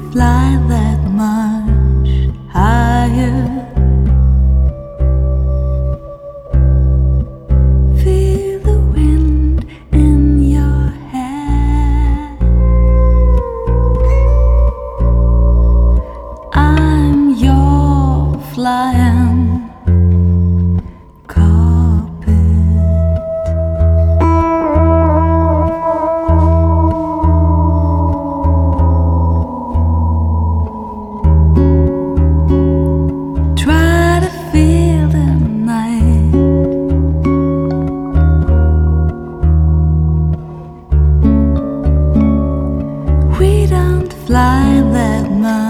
fly that much higher. Feel the wind in your hair. I'm your flying carpet. Try to feel the night. We don't fly that much.